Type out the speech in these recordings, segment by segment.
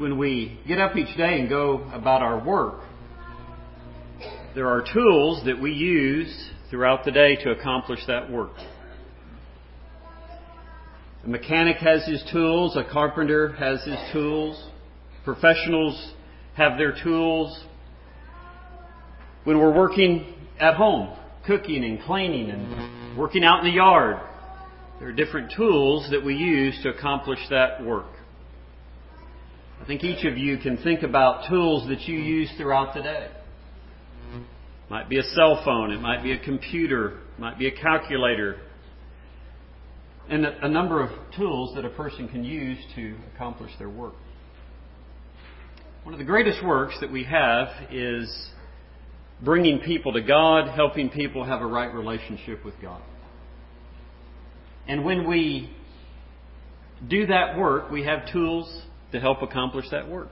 when we get up each day and go about our work, there are tools that we use throughout the day to accomplish that work. A mechanic has his tools, a carpenter has his tools, professionals have their tools. When we're working at home, cooking and cleaning and working out in the yard, there are different tools that we use to accomplish that work. I think each of you can think about tools that you use throughout the day. It might be a cell phone, it might be a computer, it might be a calculator, and a number of tools that a person can use to accomplish their work. One of the greatest works that we have is bringing people to God, helping people have a right relationship with God. And when we do that work, we have tools to help accomplish that work.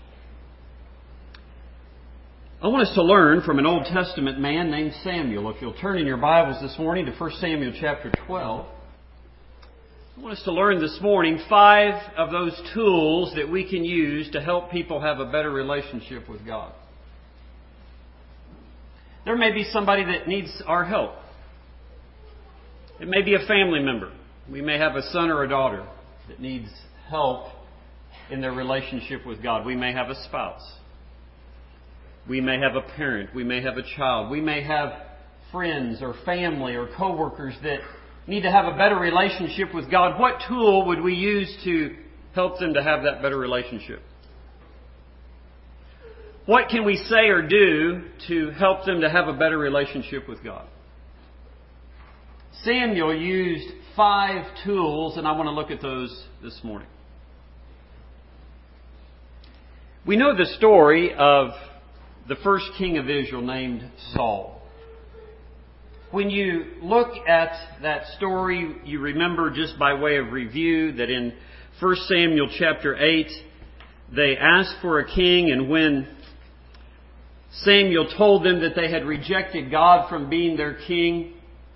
I want us to learn from an Old Testament man named Samuel. If you'll turn in your Bibles this morning to 1 Samuel chapter 12. I want us to learn this morning 5 of those tools that we can use to help people have a better relationship with God. There may be somebody that needs our help. It may be a family member. We may have a son or a daughter that needs help in their relationship with God. We may have a spouse. We may have a parent. We may have a child. We may have friends or family or coworkers that need to have a better relationship with God. What tool would we use to help them to have that better relationship? What can we say or do to help them to have a better relationship with God? Samuel used 5 tools, and I want to look at those this morning. We know the story of the first king of Israel named Saul. When you look at that story, you remember, just by way of review, that in 1 Samuel chapter 8, they asked for a king, and when Samuel told them that they had rejected God from being their king,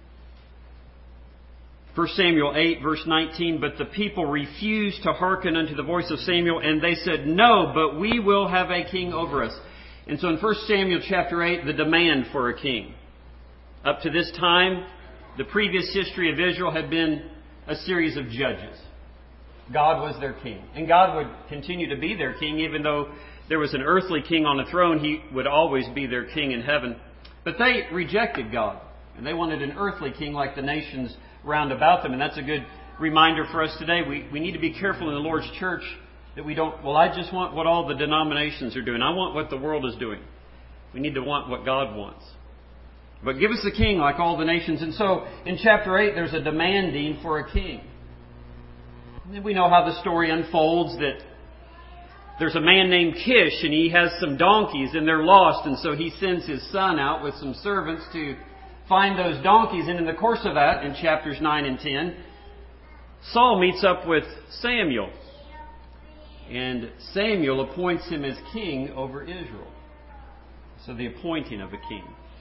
1 Samuel 8, verse 19, but the people refused to hearken unto the voice of Samuel, and they said, "No, but we will have a king over us." And so in 1 Samuel chapter 8, the demand for a king. Up to this time, the previous history of Israel had been a series of judges. God was their king. And God would continue to be their king, even though there was an earthly king on the throne. He would always be their king in heaven. But they rejected God. And they wanted an earthly king like the nations round about them. And that's a good reminder for us today. We need to be careful in the Lord's church that we don't, well, I just want what all the denominations are doing. I want what the world is doing. We need to want what God wants. But give us a king like all the nations. And so in chapter 8, there's a demanding for a king. And we know how the story unfolds, that there's a man named Kish, and he has some donkeys, and they're lost. And so he sends his son out with some servants to find those donkeys. And in the course of that, in chapters 9 and 10, Saul meets up with Samuel. And Samuel appoints him as king over Israel. So the appointing of a king.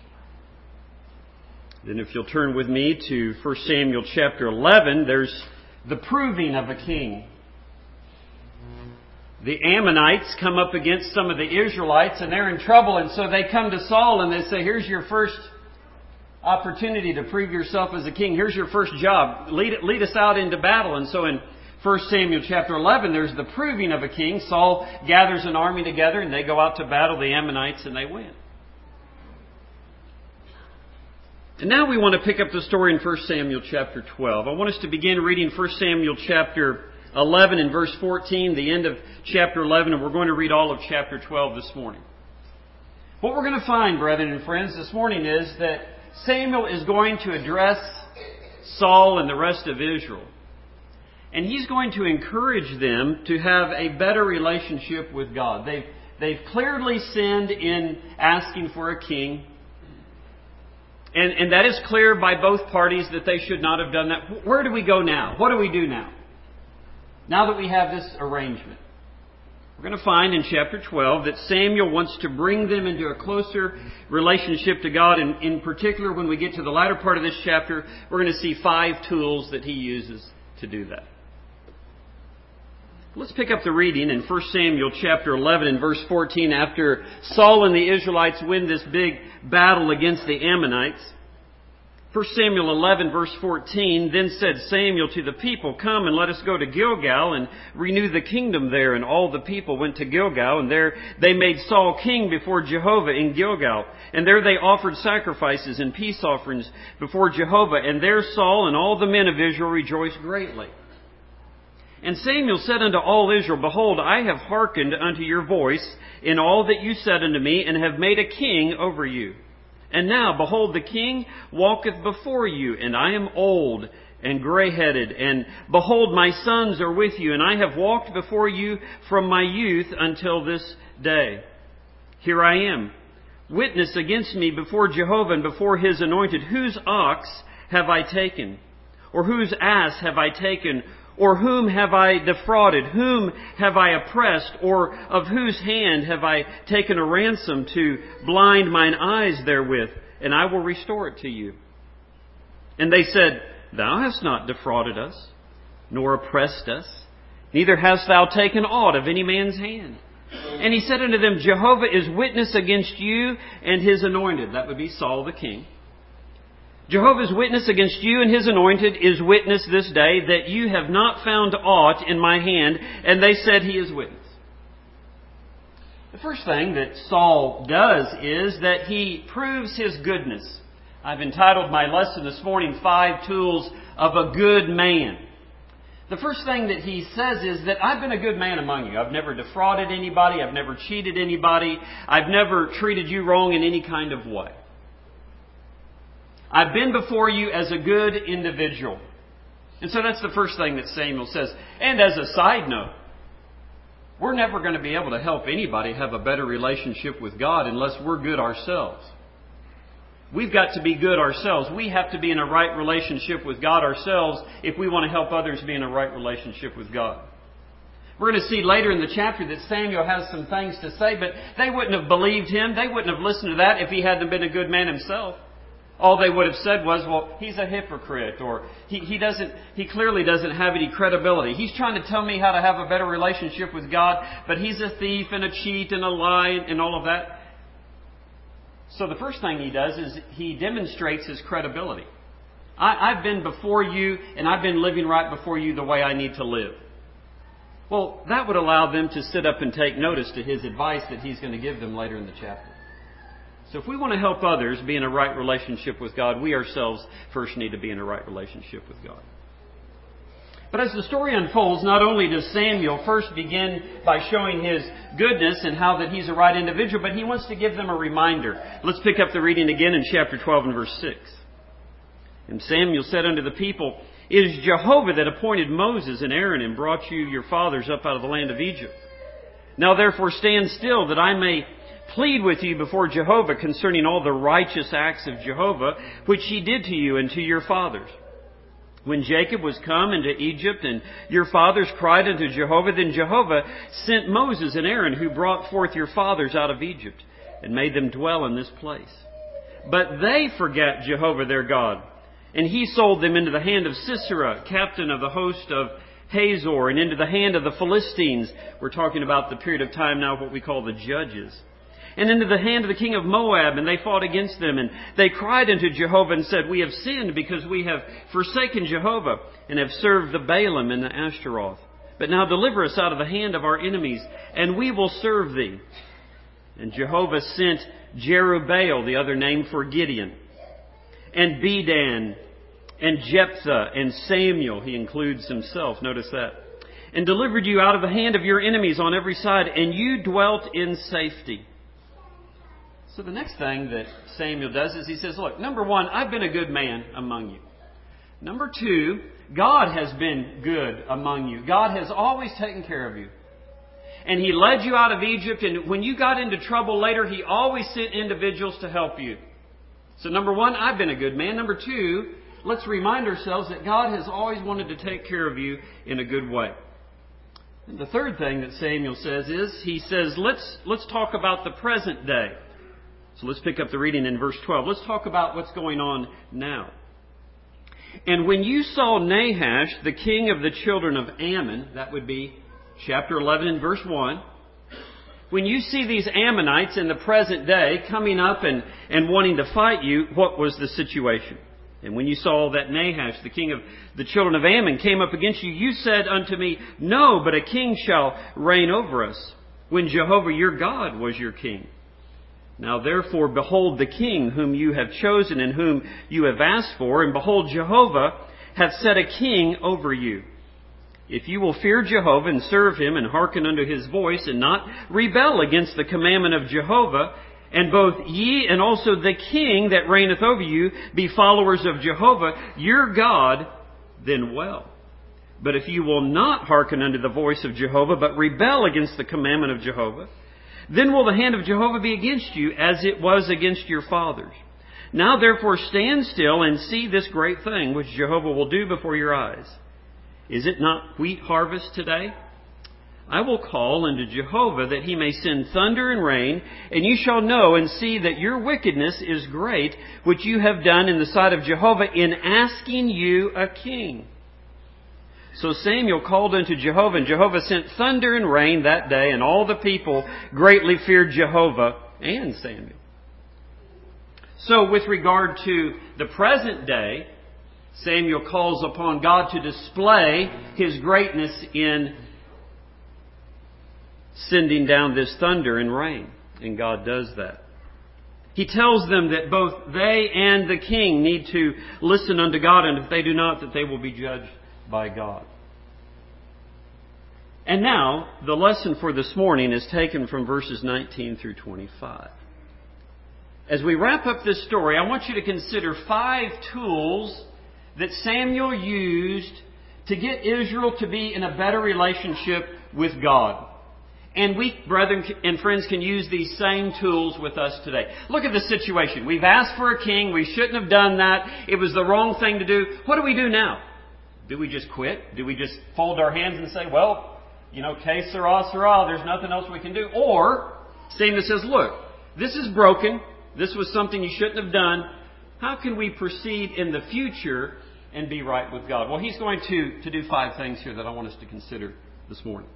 Then if you'll turn with me to 1 Samuel chapter 11, there's the proving of a king. The Ammonites come up against some of the Israelites, and they're in trouble, and so they come to Saul and they say, "Here's your first opportunity to prove yourself as a king. Here's your first job. Lead us out into battle." And so in 1 Samuel chapter 11, there's the proving of a king. Saul gathers an army together, and they go out to battle the Ammonites, and they win. And now we want to pick up the story in 1 Samuel chapter 12. I want us to begin reading 1 Samuel chapter 11 and verse 14, the end of chapter 11, and we're going to read all of chapter 12 this morning. What we're going to find, brethren and friends, this morning is that Samuel is going to address Saul and the rest of Israel. And he's going to encourage them to have a better relationship with God. They've clearly sinned in asking for a king. And that is clear by both parties that they should not have done that. Where do we go now? What do we do now? Now that we have this arrangement. We're going to find in chapter 12 that Samuel wants to bring them into a closer relationship to God. And in particular, when we get to the latter part of this chapter, we're going to see 5 tools that he uses to do that. Let's pick up the reading in 1 Samuel chapter 11 and verse 14 after Saul and the Israelites win this big battle against the Ammonites. 1 Samuel 11 verse 14, then said Samuel to the people, come and let us go to Gilgal and renew the kingdom there. And all the people went to Gilgal, and there they made Saul king before Jehovah in Gilgal. And there they offered sacrifices and peace offerings before Jehovah. And there Saul and all the men of Israel rejoiced greatly. And Samuel said unto all Israel, behold, I have hearkened unto your voice in all that you said unto me, and have made a king over you. And now, behold, the king walketh before you, and I am old and gray-headed. And behold, my sons are with you, and I have walked before you from my youth until this day. Here I am. Witness against me before Jehovah and before his anointed. Whose ox have I taken? Or whose ass have I taken? Or whom have I defrauded? Whom have I oppressed? Or of whose hand have I taken a ransom to blind mine eyes therewith? And I will restore it to you. And they said, thou hast not defrauded us, nor oppressed us, neither hast thou taken aught of any man's hand. And he said unto them, Jehovah is witness against you and his anointed. That would be Saul the king. Jehovah's witness against you and his anointed is witness this day that you have not found aught in my hand. And they said, he is witness. The first thing that Saul does is that he proves his goodness. I've entitled my lesson this morning, 5 Tools of a Good Man. The first thing that he says is that I've been a good man among you. I've never defrauded anybody. I've never cheated anybody. I've never treated you wrong in any kind of way. I've been before you as a good individual. And so that's the first thing that Samuel says. And as a side note, we're never going to be able to help anybody have a better relationship with God unless we're good ourselves. We've got to be good ourselves. We have to be in a right relationship with God ourselves if we want to help others be in a right relationship with God. We're going to see later in the chapter that Samuel has some things to say, but they wouldn't have believed him. They wouldn't have listened to that if he hadn't been a good man himself. All they would have said was, well, he's a hypocrite, or he clearly doesn't have any credibility. He's trying to tell me how to have a better relationship with God, but he's a thief and a cheat and a lie and all of that. So the first thing he does is he demonstrates his credibility. I've been before you, and I've been living right before you the way I need to live. Well, that would allow them to sit up and take notice to his advice that he's going to give them later in the chapter. So if we want to help others be in a right relationship with God, we ourselves first need to be in a right relationship with God. But as the story unfolds, not only does Samuel first begin by showing his goodness and how that he's a right individual, but he wants to give them a reminder. Let's pick up the reading again in chapter 12 and verse 6. And Samuel said unto the people, it is Jehovah that appointed Moses and Aaron and brought you your fathers up out of the land of Egypt. Now therefore stand still, that I may plead with you before Jehovah concerning all the righteous acts of Jehovah, which he did to you and to your fathers. When Jacob was come into Egypt, and your fathers cried unto Jehovah, then Jehovah sent Moses and Aaron, who brought forth your fathers out of Egypt, and made them dwell in this place. But they forgat Jehovah their God, and he sold them into the hand of Sisera, captain of the host of Hazor, and into the hand of the Philistines. We're talking about the period of time now, what we call the Judges. And into the hand of the king of Moab, and they fought against them. And they cried unto Jehovah and said, we have sinned because we have forsaken Jehovah and have served the Baalim and the Ashtaroth. But now deliver us out of the hand of our enemies, and we will serve thee. And Jehovah sent Jerubbaal, the other name for Gideon, and Bedan, and Jephthah, and Samuel. He includes himself. Notice that. And delivered you out of the hand of your enemies on every side, and you dwelt in safety. So the next thing that Samuel does is he says, look, number one, I've been a good man among you. Number two, God has been good among you. God has always taken care of you. And he led you out of Egypt, and when you got into trouble later, he always sent individuals to help you. So number one, I've been a good man. Number two, let's remind ourselves that God has always wanted to take care of you in a good way. And the third thing that Samuel says is, he says, let's talk about the present day. So let's pick up the reading in verse 12. Let's talk about what's going on now. And when you saw Nahash, the king of the children of Ammon, that would be chapter 11 and verse 1, when you see these Ammonites in the present day coming up and wanting to fight you, what was the situation? And when you saw that Nahash, the king of the children of Ammon, came up against you, you said unto me, No, but a king shall reign over us, when Jehovah your God was your king. Now therefore, behold the king whom you have chosen and whom you have asked for, and behold, Jehovah hath set a king over you. If you will fear Jehovah and serve him and hearken unto his voice and not rebel against the commandment of Jehovah, and both ye and also the king that reigneth over you be followers of Jehovah your God, then well. But if you will not hearken unto the voice of Jehovah, but rebel against the commandment of Jehovah, then will the hand of Jehovah be against you, as it was against your fathers. Now therefore stand still and see this great thing which Jehovah will do before your eyes. Is it not wheat harvest today? I will call unto Jehovah that he may send thunder and rain, and you shall know and see that your wickedness is great, which you have done in the sight of Jehovah in asking you a king. So Samuel called unto Jehovah, and Jehovah sent thunder and rain that day, and all the people greatly feared Jehovah and Samuel. So with regard to the present day, Samuel calls upon God to display His greatness in sending down this thunder and rain. And God does that. He tells them that both they and the king need to listen unto God, and if they do not, that they will be judged by God. And now, the lesson for this morning is taken from verses 19 through 25. As we wrap up this story, I want you to consider 5 tools that Samuel used to get Israel to be in a better relationship with God. And we, brethren and friends, can use these same tools with us today. Look at the situation. We've asked for a king. We shouldn't have done that. It was the wrong thing to do. What do we do now? Do we just quit? Do we just fold our hands and say, well, que sera, sera, there's nothing else we can do? Or, Samuel says, look, this is broken. This was something you shouldn't have done. How can we proceed in the future and be right with God? Well, he's going to do 5 things here that I want us to consider this morning.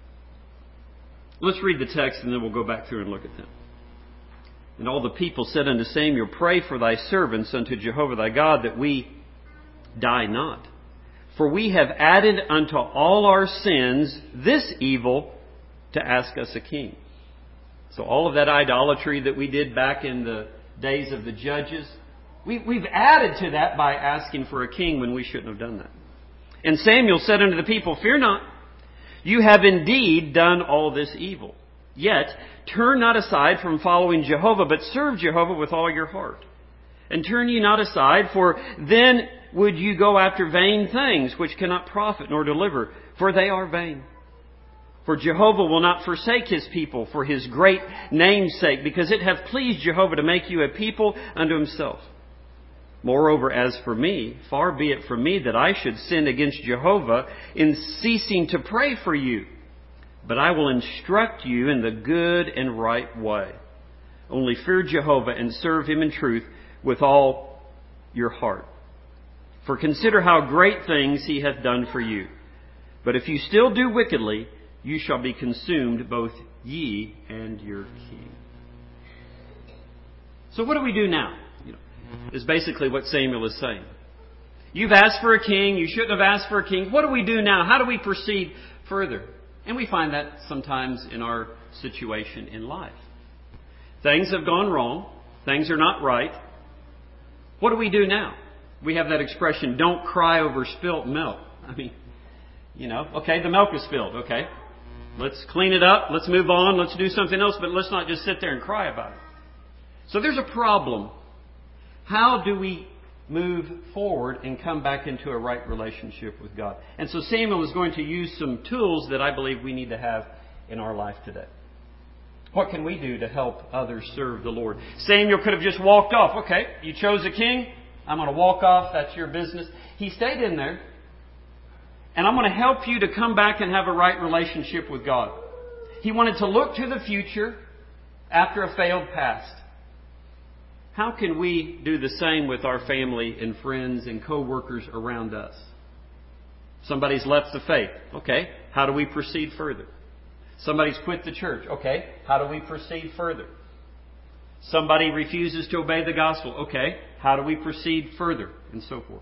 Let's read the text and then we'll go back through and look at them. And all the people said unto Samuel, Pray for thy servants unto Jehovah thy God, that we die not. For we have added unto all our sins this evil to ask us a king. So all of that idolatry that we did back in the days of the judges, we've added to that by asking for a king when we shouldn't have done that. And Samuel said unto the people, Fear not. You have indeed done all this evil. Yet turn not aside from following Jehovah, but serve Jehovah with all your heart. And turn ye not aside, for then would you go after vain things which cannot profit nor deliver, for they are vain. For Jehovah will not forsake His people for His great name's sake, because it hath pleased Jehovah to make you a people unto Himself. Moreover, as for me, far be it from me that I should sin against Jehovah in ceasing to pray for you. But I will instruct you in the good and right way. Only fear Jehovah and serve Him in truth with all your heart. For consider how great things He hath done for you. But if you still do wickedly, you shall be consumed, both ye and your king. So what do we do now? Is basically what Samuel is saying. You've asked for a king. You shouldn't have asked for a king. What do we do now? How do we proceed further? And we find that sometimes in our situation in life. Things have gone wrong. Things are not right. What do we do now? We have that expression, don't cry over spilt milk. Okay, the milk is spilled. Okay, let's clean it up. Let's move on. Let's do something else. But let's not just sit there and cry about it. So there's a problem. How do we move forward and come back into a right relationship with God? And so Samuel is going to use some tools that I believe we need to have in our life today. What can we do to help others serve the Lord? Samuel could have just walked off. Okay, you chose a king. I'm going to walk off. That's your business. He stayed in there. And I'm going to help you to come back and have a right relationship with God. He wanted to look to the future after a failed past. How can we do the same with our family and friends and co-workers around us? Somebody's left the faith. Okay, How do we proceed further? Somebody's quit the church. Okay, how do we proceed further? Somebody refuses to obey the gospel. Okay, how do we proceed further? And so forth.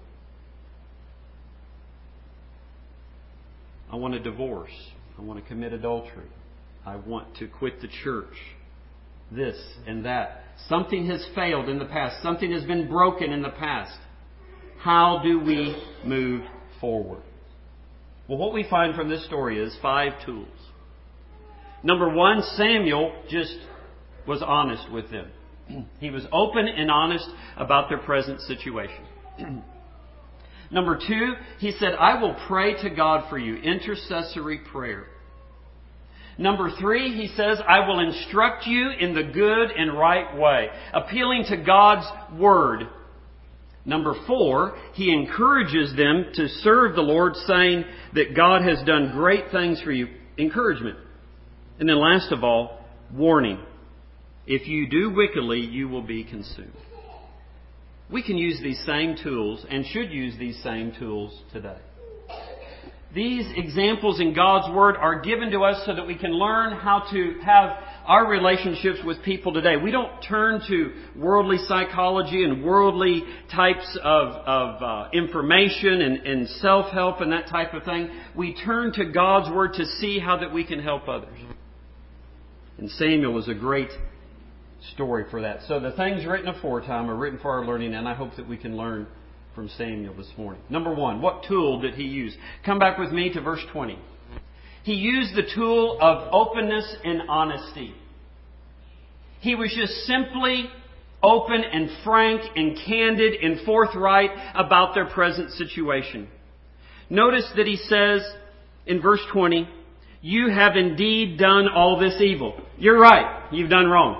I want a divorce. I want to commit adultery. I want to quit the church. This and that. Something has failed in the past. Something has been broken in the past. How do we move forward? Well, what we find from this story is 5 tools. Number 1, Samuel just was honest with them. He was open and honest about their present situation. Number 2, he said, I will pray to God for you. Intercessory prayer. Number 3, he says, I will instruct you in the good and right way. Appealing to God's Word. Number 4, he encourages them to serve the Lord, saying that God has done great things for you. Encouragement. And then last of all, warning. If you do wickedly, you will be consumed. We can use these same tools and should use these same tools today. These examples in God's Word are given to us so that we can learn how to have our relationships with people today. We don't turn to worldly psychology and worldly types of information and self-help and that type of thing. We turn to God's Word to see how that we can help others. And Samuel was a great story for that. So the things written aforetime are written for our learning, and I hope that we can learn from Samuel this morning. Number 1, what tool did he use? Come back with me to verse 20. He used the tool of openness and honesty. He was just simply open and frank and candid and forthright about their present situation. Notice that he says in verse 20, you have indeed done all this evil. You're right. You've done wrong.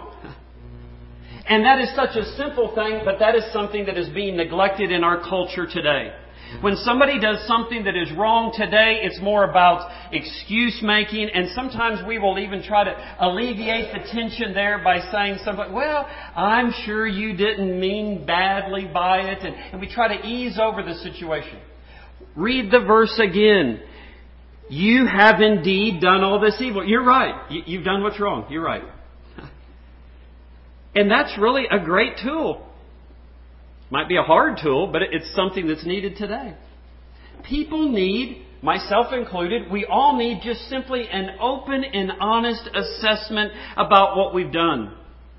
And that is such a simple thing, but that is something that is being neglected in our culture today. When somebody does something that is wrong today, it's more about excuse making, and sometimes we will even try to alleviate the tension there by saying something, well, I'm sure you didn't mean badly by it, and we try to ease over the situation. Read the verse again. You have indeed done all this evil. You're right. You've done what's wrong. You're right. And that's really a great tool. Might be a hard tool, but it's something that's needed today. People need, myself included, we all need just simply an open and honest assessment about what we've done.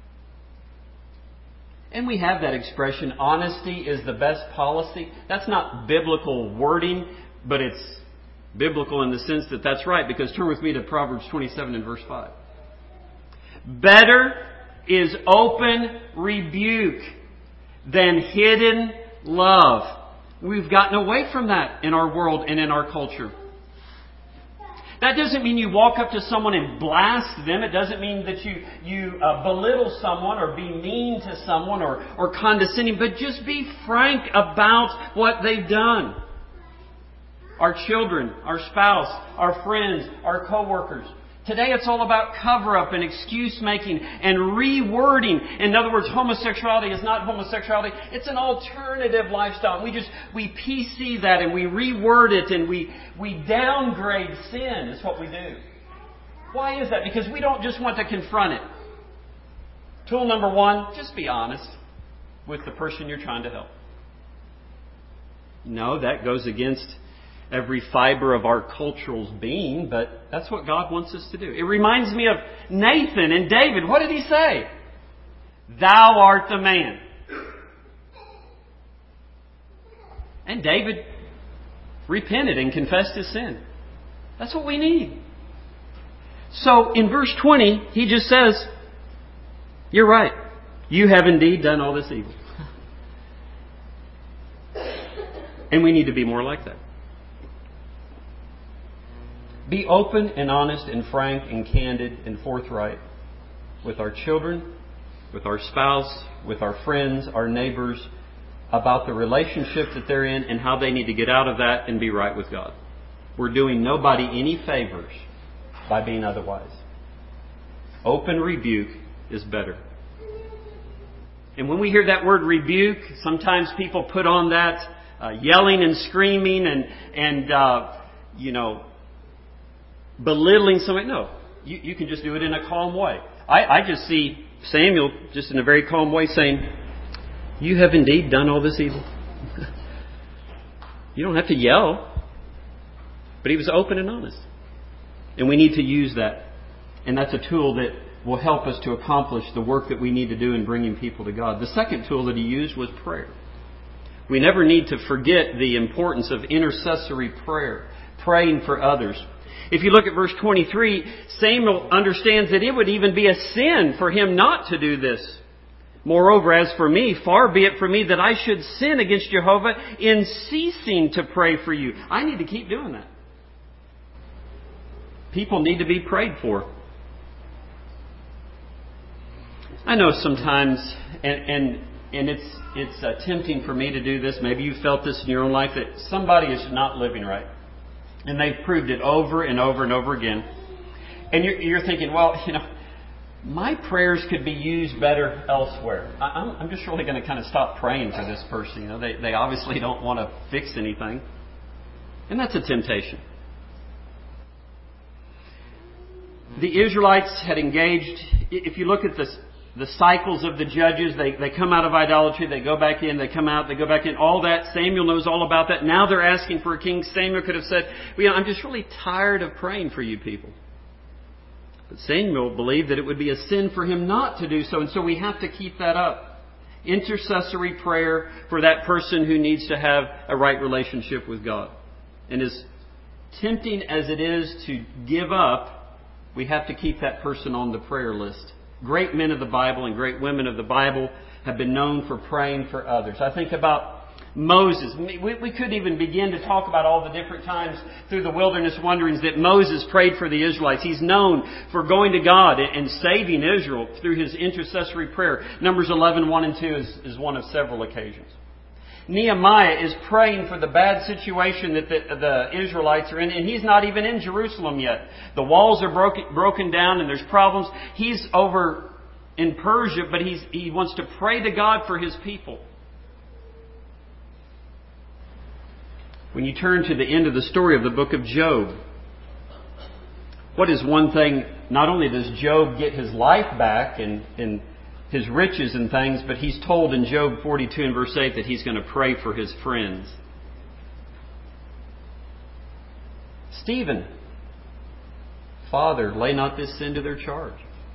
And we have that expression, honesty is the best policy. That's not biblical wording, but it's biblical in the sense that that's right, because turn with me to Proverbs 27 and verse 5. Better is open rebuke than hidden love. We've gotten away from that in our world and in our culture. That doesn't mean you walk up to someone and blast them. It doesn't mean that you belittle someone or be mean to someone or condescending, but just be frank about what they've done. Our children, our spouse, our friends, our coworkers. Today it's all about cover-up and excuse-making and rewording. In other words, homosexuality is not homosexuality. It's an alternative lifestyle. We PC that and we reword it and we downgrade sin is what we do. Why is that? Because we don't just want to confront it. Tool number 1, just be honest with the person you're trying to help. No, that goes against every fiber of our cultural being, but that's what God wants us to do. It reminds me of Nathan and David. What did he say? Thou art the man. And David repented and confessed his sin. That's what we need. So in verse 20, he just says, you're right. You have indeed done all this evil. And we need to be more like that. Be open and honest and frank and candid and forthright with our children, with our spouse, with our friends, our neighbors, about the relationship that they're in and how they need to get out of that and be right with God. We're doing nobody any favors by being otherwise. Open rebuke is better. And when we hear that word rebuke, sometimes people put on that yelling and screaming and belittling somebody. No, you can just do it in a calm way. I just see Samuel just in a very calm way saying, "You have indeed done all this evil." You don't have to yell. But he was open and honest. And we need to use that. And that's a tool that will help us to accomplish the work that we need to do in bringing people to God. The second tool that he used was prayer. We never need to forget the importance of intercessory prayer, praying for others. If you look at verse 23, Samuel understands that it would even be a sin for him not to do this. Moreover, as for me, far be it from me that I should sin against Jehovah in ceasing to pray for you. I need to keep doing that. People need to be prayed for. I know sometimes, and it's tempting for me to do this. Maybe you felt this in your own life, that somebody is not living right. And they've proved it over and over and over again. And you're thinking, well, my prayers could be used better elsewhere. I'm just really going to kind of stop praying for this person. They obviously don't want to fix anything. And that's a temptation. The Israelites had engaged, if you look at the cycles of the judges, they come out of idolatry, they go back in, they come out, they go back in, all that. Samuel knows all about that. Now they're asking for a king. Samuel could have said, I'm just really tired of praying for you people. But Samuel believed that it would be a sin for him not to do so, and so we have to keep that up. Intercessory prayer for that person who needs to have a right relationship with God. And as tempting as it is to give up, we have to keep that person on the prayer list. Great men of the Bible and great women of the Bible have been known for praying for others. I think about Moses. We could even begin to talk about all the different times through the wilderness wanderings that Moses prayed for the Israelites. He's known for going to God and saving Israel through his intercessory prayer. Numbers 11, 1 and 2 is one of several occasions. Nehemiah is praying for the bad situation that the Israelites are in, and he's not even in Jerusalem yet. The walls are broken down and there's problems. He's over in Persia, but he wants to pray to God for his people. When you turn to the end of the story of the book of Job, what is one thing, not only does Job get his life back and his riches and things, but he's told in Job 42 and verse 8 that he's going to pray for his friends. Stephen, Father, lay not this sin to their charge.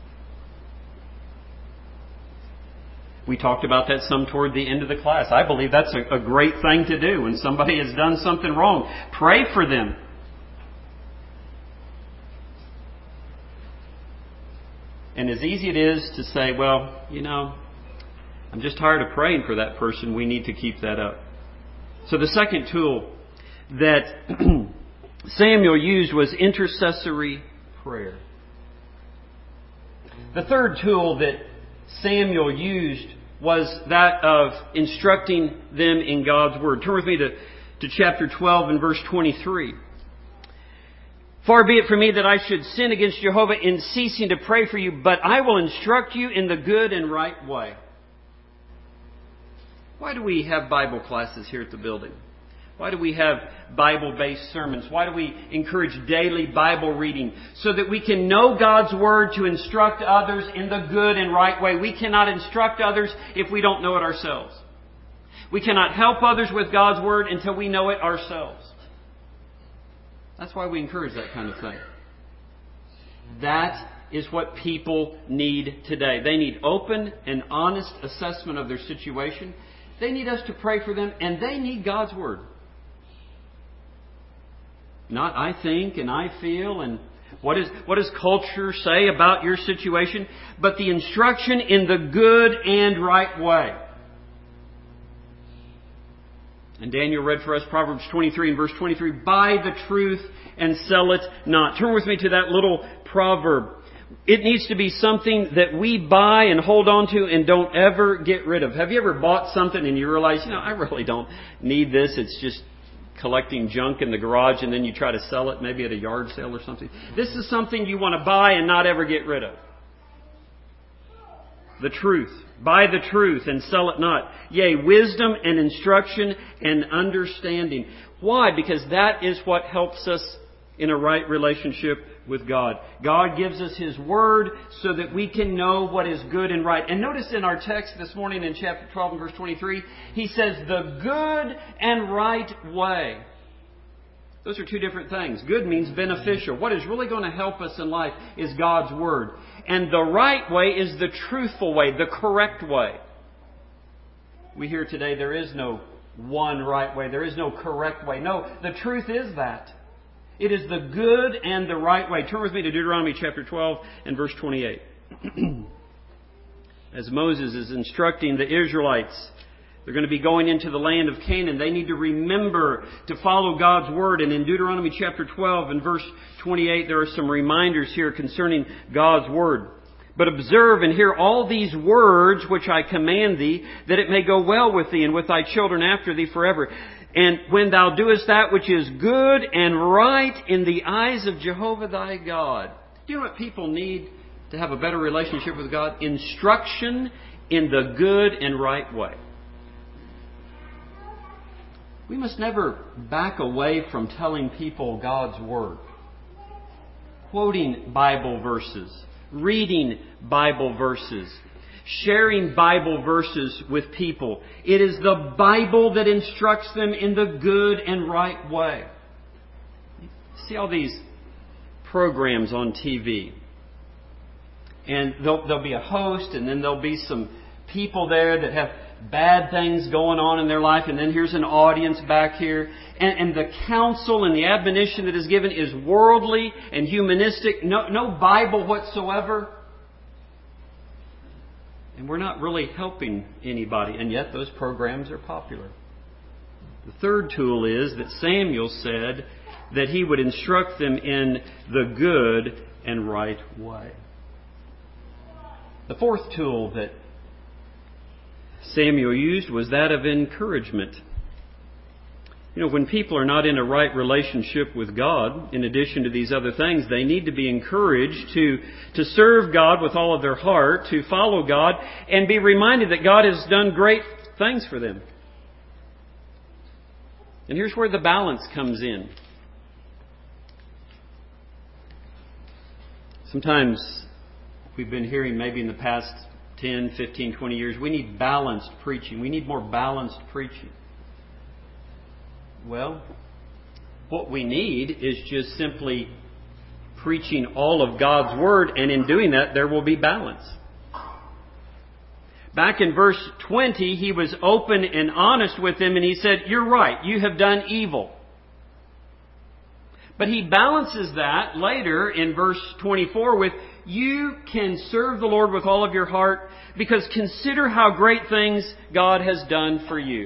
We talked about that some toward the end of the class. I believe that's a great thing to do when somebody has done something wrong. Pray for them. And as easy it is to say, well, I'm just tired of praying for that person, we need to keep that up. So the second tool that Samuel used was intercessory prayer. The third tool that Samuel used was that of instructing them in God's Word. Turn with me to chapter 12 and verse 23. Far be it from me that I should sin against Jehovah in ceasing to pray for you, but I will instruct you in the good and right way. Why do we have Bible classes here at the building? Why do we have Bible-based sermons? Why do we encourage daily Bible reading? So that we can know God's Word to instruct others in the good and right way. We cannot instruct others if we don't know it ourselves. We cannot help others with God's Word until we know it ourselves. That's why we encourage that kind of thing. That is what people need today. They need open and honest assessment of their situation. They need us to pray for them, and they need God's Word. Not I think and I feel and what does culture say about your situation, but the instruction in the good and right way. And Daniel read for us Proverbs 23 and verse 23, buy the truth and sell it not. Turn with me to that little proverb. It needs to be something that we buy and hold on to and don't ever get rid of. Have you ever bought something and you realize, I really don't need this. It's just collecting junk in the garage, and then you try to sell it maybe at a yard sale or something. This is something you want to buy and not ever get rid of. The truth. Buy the truth and sell it not. Yea, wisdom and instruction and understanding. Why? Because that is what helps us in a right relationship with God. God gives us His Word so that we can know what is good and right. And notice in our text this morning in chapter 12 and verse 23, He says, the good and right way. Those are two different things. Good means beneficial. What is really going to help us in life is God's Word. And the right way is the truthful way, the correct way. We hear today there is no one right way. There is no correct way. No, the truth is that. It is the good and the right way. Turn with me to Deuteronomy chapter 12 and verse 28. As Moses is instructing the Israelites, they're going to be going into the land of Canaan. They need to remember to follow God's Word. And in Deuteronomy chapter 12 and verse 28, there are some reminders here concerning God's Word. But observe and hear all these words which I command thee, that it may go well with thee and with thy children after thee forever. And when thou doest that which is good and right in the eyes of Jehovah thy God. Do you know what people need to have a better relationship with God? Instruction in the good and right way. We must never back away from telling people God's Word. Quoting Bible verses. Reading Bible verses. Sharing Bible verses with people. It is the Bible that instructs them in the good and right way. See all these programs on TV. And there'll be a host, and then there'll be some people there that have bad things going on in their life, and then here's an audience back here. And the counsel and the admonition that is given is worldly and humanistic. No Bible whatsoever. And we're not really helping anybody, and yet those programs are popular. The third tool is that Samuel said that he would instruct them in the good and right way. The fourth tool that Samuel used was that of encouragement. You know, when people are not in a right relationship with God, in addition to these other things, they need to be encouraged to serve God with all of their heart, to follow God, and be reminded that God has done great things for them. And here's where the balance comes in. Sometimes we've been hearing maybe in the past 10, 15, 20 years, we need balanced preaching. We need more balanced preaching. Well, what we need is just simply preaching all of God's Word, and in doing that, there will be balance. Back in verse 20, he was open and honest with them, and he said, "You're right, you have done evil." But he balances that later in verse 24 with, "You can serve the Lord with all of your heart, because consider how great things God has done for you."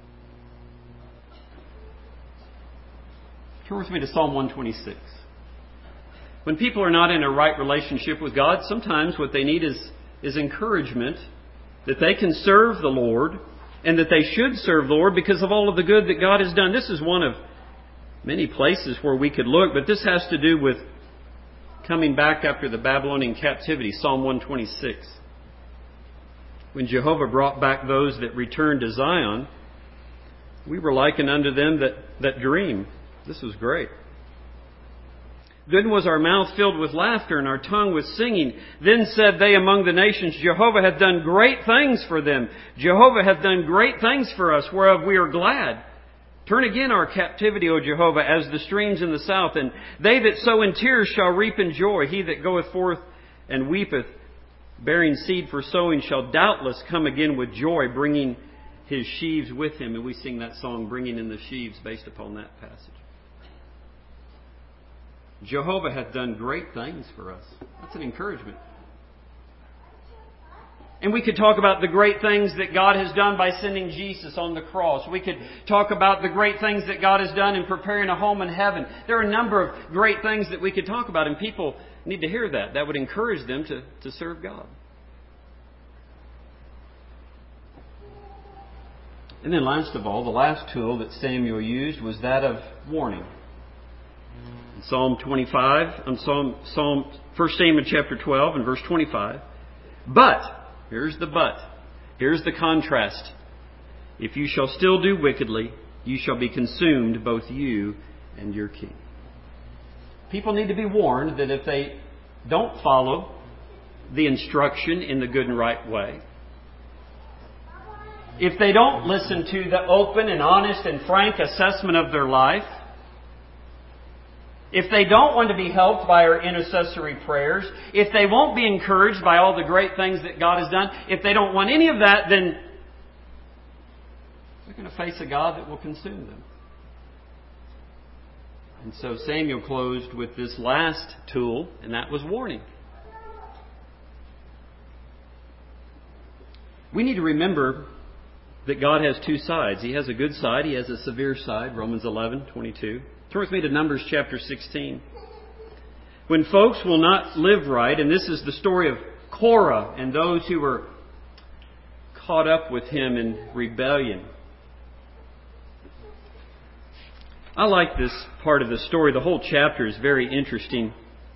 Turn with me to Psalm 126. When people are not in a right relationship with God, sometimes what they need is encouragement that they can serve the Lord and that they should serve the Lord because of all of the good that God has done. This is one of many places where we could look, but this has to do with coming back after the Babylonian captivity, Psalm 126. When Jehovah brought back those that returned to Zion, we were likened unto them that dream. This was great. Then was our mouth filled with laughter and our tongue with singing. Then said they among the nations, Jehovah hath done great things for them. Jehovah hath done great things for us, whereof we are glad. Turn again our captivity, O Jehovah, as the streams in the south. And they that sow in tears shall reap in joy. He that goeth forth and weepeth, bearing seed for sowing, shall doubtless come again with joy, bringing his sheaves with him. And we sing that song, Bringing in the Sheaves, based upon that passage. Jehovah hath done great things for us. That's an encouragement. And we could talk about the great things that God has done by sending Jesus on the cross. We could talk about the great things that God has done in preparing a home in heaven. There are a number of great things that we could talk about, and people need to hear that. That would encourage them to serve God. And then last of all, the last tool that Samuel used was that of warning. In Psalm 1 Samuel chapter 12 and verse 25. But, here's the but. Here's the contrast. If you shall still do wickedly, you shall be consumed, both you and your king. People need to be warned that if they don't follow the instruction in the good and right way, if they don't listen to the open and honest and frank assessment of their life, if they don't want to be helped by our intercessory prayers, if they won't be encouraged by all the great things that God has done, if they don't want any of that, then they're going to face a God that will consume them. And so Samuel closed with this last tool, and that was warning. We need to remember that God has two sides. He has a good side. He has a severe side. Romans 11:22. Turn with me to Numbers chapter 16. When folks will not live right, and this is the story of Korah and those who were caught up with him in rebellion. I like this part of the story. The whole chapter is very interesting.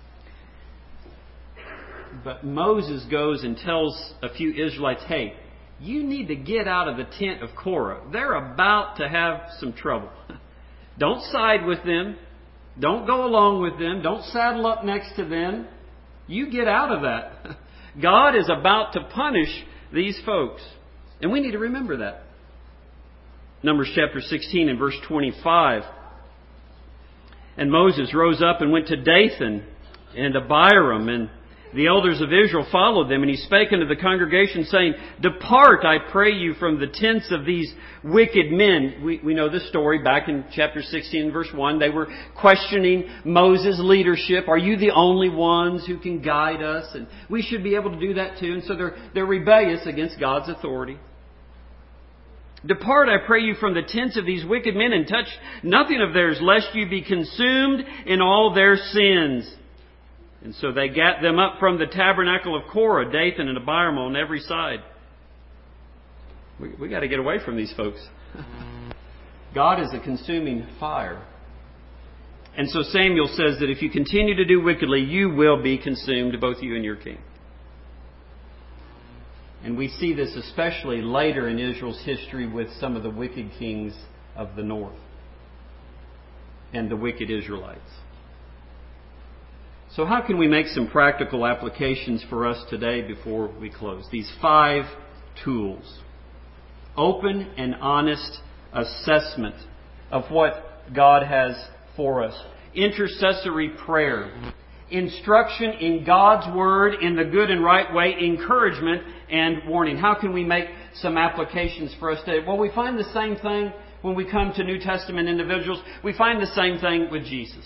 But Moses goes and tells a few Israelites, hey, you need to get out of the tent of Korah. They're about to have some trouble. Don't side with them. Don't go along with them. Don't saddle up next to them. You get out of that. God is about to punish these folks. And we need to remember that. Numbers chapter 16 and verse 25. And Moses rose up and went to Dathan and Abiram, and the elders of Israel followed them. And he spake unto the congregation, saying, Depart, I pray you, from the tents of these wicked men. We know this story back in chapter 16, verse 1. They were questioning Moses' leadership. Are you the only ones who can guide us? And we should be able to do that too. And so they're rebellious against God's authority. Depart, I pray you, from the tents of these wicked men, and touch nothing of theirs, lest you be consumed in all their sins. And so they gat them up from the tabernacle of Korah, Dathan and Abiram on every side. We got to get away from these folks. God is a consuming fire. And so Samuel says that if you continue to do wickedly, you will be consumed, both you and your king. And we see this especially later in Israel's history with some of the wicked kings of the north and the wicked Israelites. So how can we make some practical applications for us today before we close? These 5 tools. Open and honest assessment of what God has for us. Intercessory prayer. Instruction in God's Word in the good and right way. Encouragement and warning. How can we make some applications for us today? Well, we find the same thing when we come to New Testament individuals. We find the same thing with Jesus.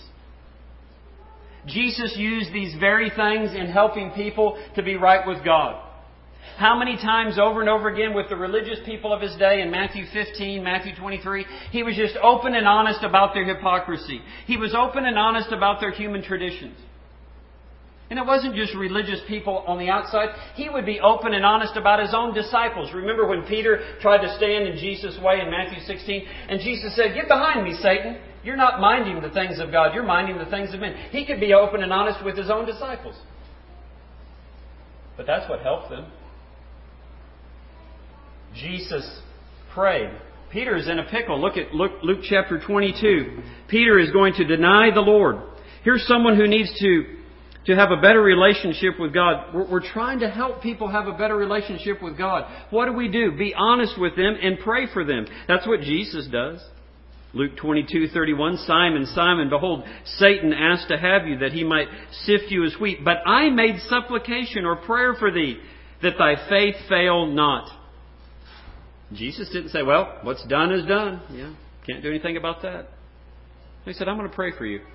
Jesus used these very things in helping people to be right with God. How many times over and over again with the religious people of His day in Matthew 15, Matthew 23, He was just open and honest about their hypocrisy. He was open and honest about their human traditions. And it wasn't just religious people on the outside. He would be open and honest about His own disciples. Remember when Peter tried to stand in Jesus' way in Matthew 16? And Jesus said, Get behind me, Satan. You're not minding the things of God. You're minding the things of men. He could be open and honest with His own disciples. But that's what helped them. Jesus prayed. Peter's in a pickle. Look at Luke chapter 22. Peter is going to deny the Lord. Here's someone who needs to have a better relationship with God. We're trying to help people have a better relationship with God. What do? Be honest with them and pray for them. That's what Jesus does. Luke 22:31, Simon, Simon, behold, Satan asked to have you that he might sift you as wheat. But I made supplication or prayer for thee, that thy faith fail not. Jesus didn't say, well, what's done is done. Yeah, can't do anything about that. He said, I'm going to pray for you.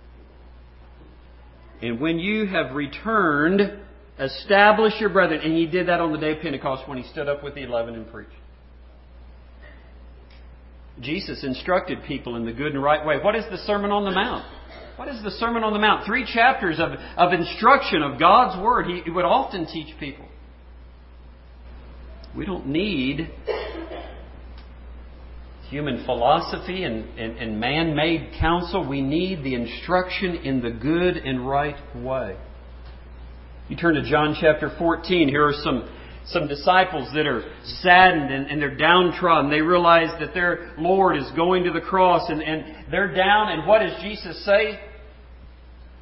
And when you have returned, establish your brethren. And He did that on the day of Pentecost when He stood up with the 11 and preached. Jesus instructed people in the good and right way. What is the Sermon on the Mount? What is the Sermon on the Mount? 3 chapters of instruction of God's Word. He would often teach people. We don't need human philosophy and man-made counsel. We need the instruction in the good and right way. You turn to John chapter 14. Here are some disciples that are saddened and they're downtrodden. They realize that their Lord is going to the cross and they're down. And what does Jesus say?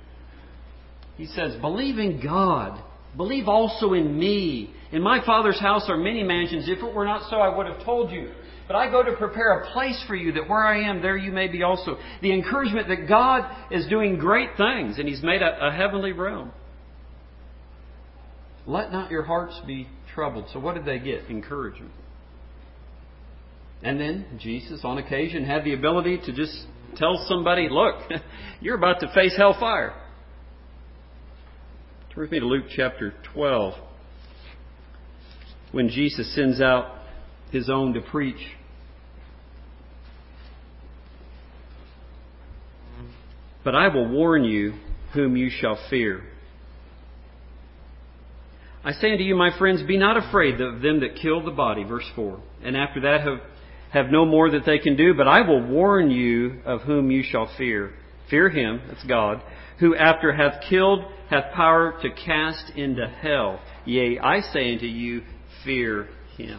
He says, believe in God. Believe also in me. In my Father's house are many mansions. If it were not so, I would have told you. But I go to prepare a place for you, that where I am, there you may be also. The encouragement that God is doing great things, and He's made a heavenly realm. Let not your hearts be troubled. So what did they get? Encouragement. And then Jesus, on occasion, had the ability to just tell somebody, look, you're about to face hellfire. Turn with me to Luke chapter 12. When Jesus sends out His own to preach. But I will warn you whom you shall fear. I say unto you, my friends, be not afraid of them that kill the body. Verse 4. And after that have no more that they can do, but I will warn you of whom you shall fear. Fear Him, that's God, who after hath killed hath power to cast into hell. Yea, I say unto you, fear Him.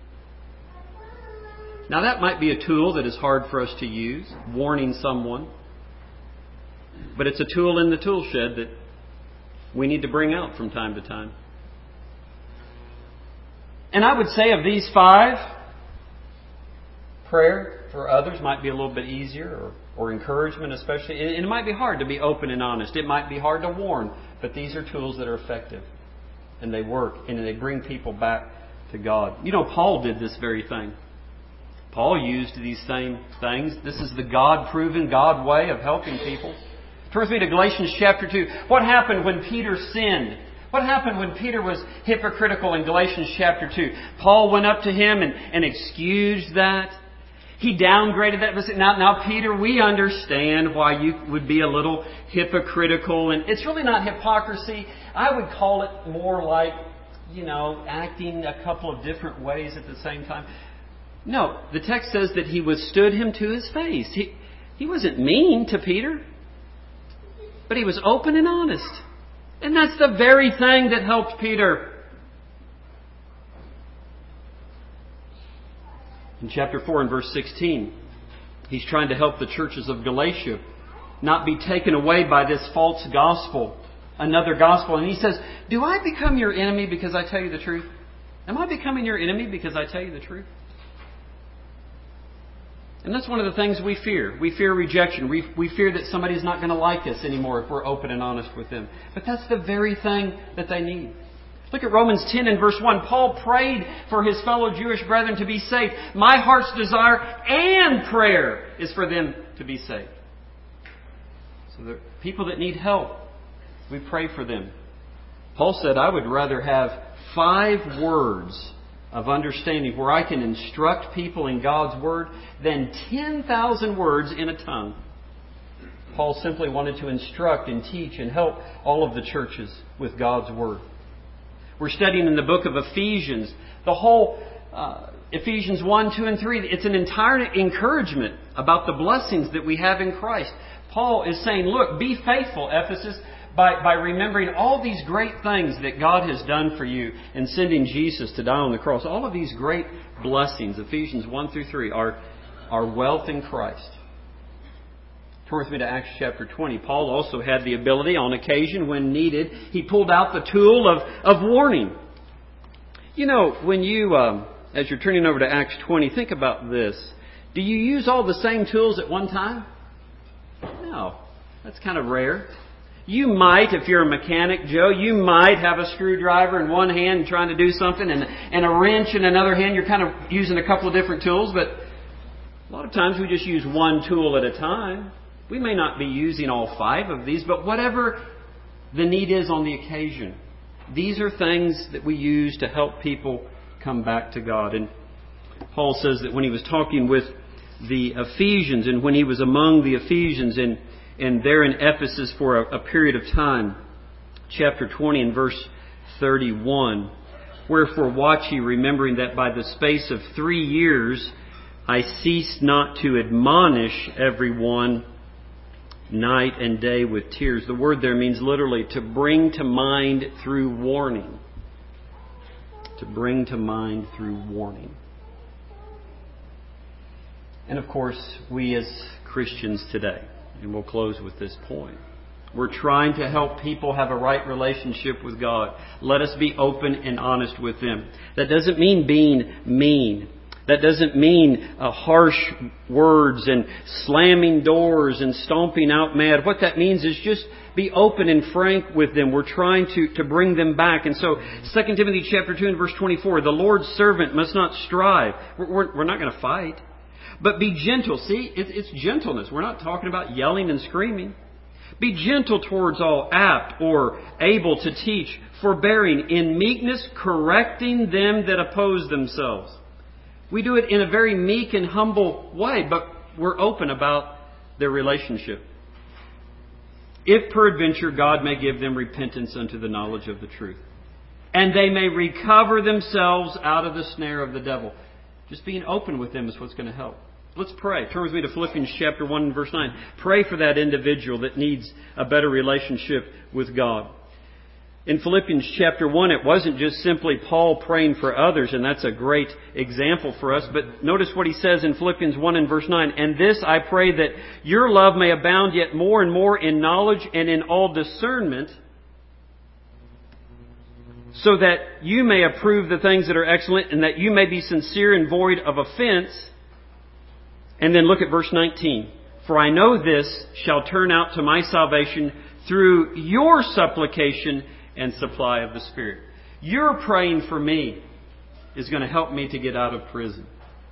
Now that might be a tool that is hard for us to use, warning someone. But it's a tool in the tool shed that we need to bring out from time to time. And I would say of these 5, prayer for others might be a little bit easier, or encouragement especially. And it might be hard to be open and honest. It might be hard to warn. But these are tools that are effective. And they work. And they bring people back to God. You know, Paul did this very thing. Paul used these same things. This is the God-proven, God way of helping people. Turn with me to Galatians chapter 2. What happened when Peter sinned? What happened when Peter was hypocritical in Galatians chapter 2? Paul went up to him and excused that. He downgraded that. Now, Peter, we understand why you would be a little hypocritical. And it's really not hypocrisy. I would call it more like, acting a couple of different ways at the same time. No, the text says that he withstood him to his face. He wasn't mean to Peter, but he was open and honest. And that's the very thing that helped Peter. In chapter 4 and verse 16, he's trying to help the churches of Galatia not be taken away by this false gospel, another gospel. And he says, do I become your enemy because I tell you the truth? Am I becoming your enemy because I tell you the truth? And that's one of the things we fear. We fear rejection. We fear that somebody's not going to like us anymore if we're open and honest with them. But that's the very thing that they need. Look at Romans 10 and verse 1. Paul prayed for his fellow Jewish brethren to be saved. My heart's desire and prayer is for them to be saved. So the people that need help, we pray for them. Paul said, I would rather have 5 words of understanding where I can instruct people in God's Word than 10,000 words in a tongue. Paul simply wanted to instruct and teach and help all of the churches with God's Word. We're studying in the book of Ephesians. The whole Ephesians 1, 2, and 3. It's an entire encouragement about the blessings that we have in Christ. Paul is saying, look, be faithful, Ephesus, by remembering all these great things that God has done for you and sending Jesus to die on the cross. All of these great blessings, Ephesians 1 through 3, are wealth in Christ. Turn with me to Acts chapter 20. Paul also had the ability, on occasion when needed, he pulled out the tool of warning. You know, when you, as you're turning over to Acts 20, think about this. Do you use all the same tools at one time? No. That's kind of rare. You might, if you're a mechanic, Joe, you might have a screwdriver in one hand trying to do something and a wrench in another hand. You're kind of using a couple of different tools, but a lot of times we just use one tool at a time. We may not be using all 5 of these, but whatever the need is on the occasion, these are things that we use to help people come back to God. And Paul says that when he was talking with the Ephesians and when he was among the Ephesians and there in Ephesus for a period of time, chapter 20 and verse 31, wherefore watch ye, remembering that by the space of 3 years I ceased not to admonish everyone night and day with tears. The word there means literally to bring to mind through warning. To bring to mind through warning. And of course, we as Christians today, and we'll close with this point, We're trying to help people have a right relationship with God. Let us be open and honest with them. That doesn't mean being mean. That doesn't mean harsh words and slamming doors and stomping out mad. What that means is just be open and frank with them. We're trying to bring them back. And so 2 Timothy chapter 2 and verse 24, the Lord's servant must not strive. We're not going to fight. But be gentle. See, it's gentleness. We're not talking about yelling and screaming. Be gentle towards all, apt or able to teach, forbearing, in meekness, correcting them that oppose themselves. We do it in a very meek and humble way, but we're open about their relationship. If peradventure God may give them repentance unto the knowledge of the truth, and they may recover themselves out of the snare of the devil. Just being open with them is what's going to help. Let's pray. Turn with me to Philippians chapter 1 and verse 9. Pray for that individual that needs a better relationship with God. In Philippians chapter 1, it wasn't just simply Paul praying for others, and that's a great example for us. But notice what he says in Philippians 1 and verse 9. And this I pray, that your love may abound yet more and more in knowledge and in all discernment, so that you may approve the things that are excellent, and that you may be sincere and void of offense. And then look at verse 19. For I know this shall turn out to my salvation through your supplication and supply of the Spirit. Your praying for me is going to help me to get out of prison.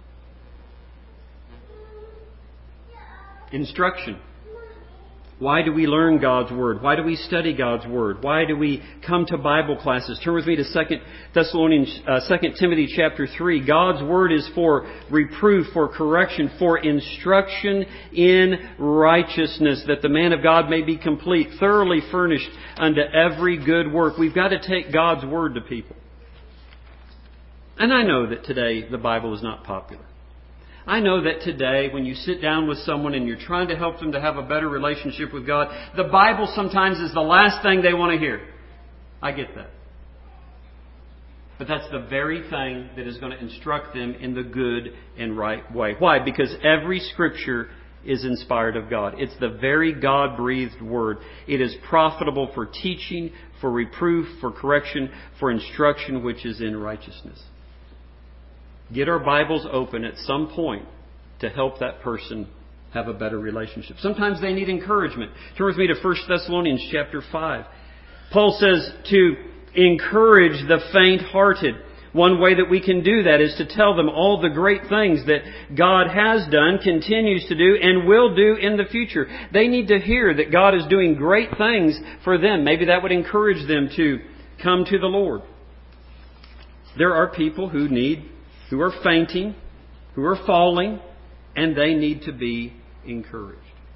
Instruction. Why do we learn God's Word? Why do we study God's Word? Why do we come to Bible classes? Turn with me to 2 Timothy chapter 3. God's Word is for reproof, for correction, for instruction in righteousness, that the man of God may be complete, thoroughly furnished unto every good work. We've got to take God's Word to people. And I know that today the Bible is not popular. I know that today, when you sit down with someone and you're trying to help them to have a better relationship with God, the Bible sometimes is the last thing they want to hear. I get that. But that's the very thing that is going to instruct them in the good and right way. Why? Because every Scripture is inspired of God. It's the very God-breathed Word. It is profitable for teaching, for reproof, for correction, for instruction which is in righteousness. Get our Bibles open at some point to help that person have a better relationship. Sometimes they need encouragement. Turn with me to 1 Thessalonians chapter 5. Paul says to encourage the faint-hearted. One way that we can do that is to tell them all the great things that God has done, continues to do, and will do in the future. They need to hear that God is doing great things for them. Maybe that would encourage them to come to the Lord. There are people who are fainting, who are falling, and they need to be encouraged.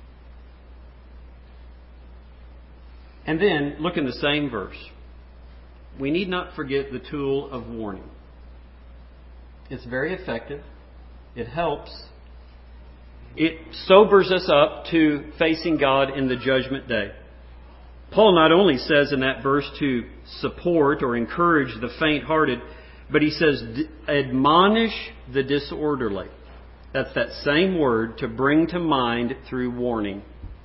And then, look in the same verse. We need not forget the tool of warning. It's very effective. It helps. It sobers us up to facing God in the judgment day. Paul not only says in that verse to support or encourage the faint-hearted, but he says, admonish the disorderly. That's that same word, to bring to mind through warning.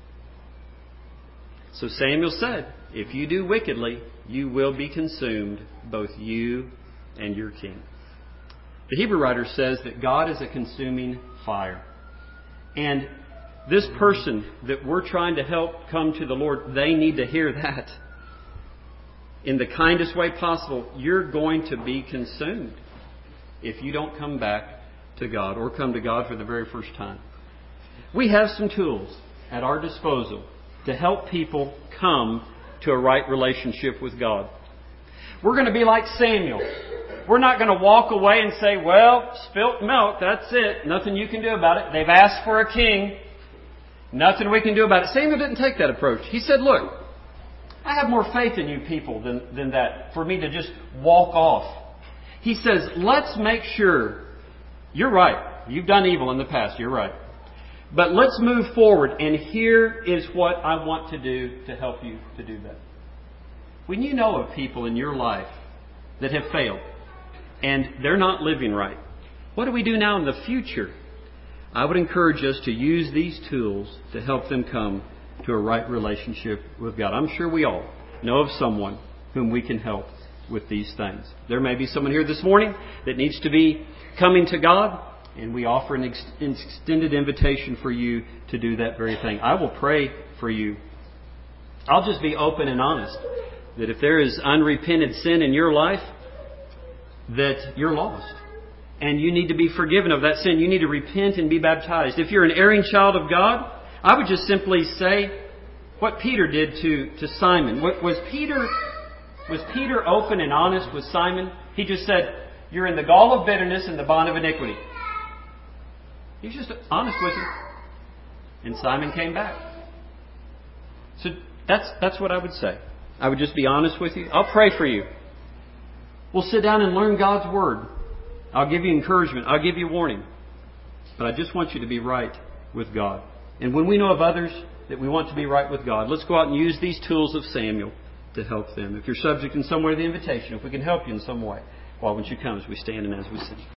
So Samuel said, if you do wickedly, you will be consumed, both you and your king. The Hebrew writer says that God is a consuming fire. And this person that we're trying to help come to the Lord, they need to hear that. In the kindest way possible, you're going to be consumed if you don't come back to God or come to God for the very first time. We have some tools at our disposal to help people come to a right relationship with God. We're going to be like Samuel. We're not going to walk away and say, well, spilt milk, that's it. Nothing you can do about it. They've asked for a king. Nothing we can do about it. Samuel didn't take that approach. He said, look, I have more faith in you people than that for me to just walk off. He says, let's make sure, you're right, you've done evil in the past, you're right. But let's move forward, and here is what I want to do to help you to do that. When you know of people in your life that have failed, and they're not living right, what do we do now in the future? I would encourage us to use these tools to help them come to a right relationship with God. I'm sure we all know of someone whom we can help with these things. There may be someone here this morning that needs to be coming to God, and we offer an extended invitation for you to do that very thing. I will pray for you. I'll just be open and honest that if there is unrepented sin in your life, that you're lost. And you need to be forgiven of that sin. You need to repent and be baptized. If you're an erring child of God, I would just simply say what Peter did to Simon. Was Peter open and honest with Simon? He just said, you're in the gall of bitterness and the bond of iniquity. He's just honest with him. And Simon came back. So that's what I would say. I would just be honest with you. I'll pray for you. We'll sit down and learn God's Word. I'll give you encouragement. I'll give you warning. But I just want you to be right with God. And when we know of others that we want to be right with God, let's go out and use these tools of Samuel to help them. If you're subject in some way to the invitation, if we can help you in some way, why won't you come as we stand and as we sing?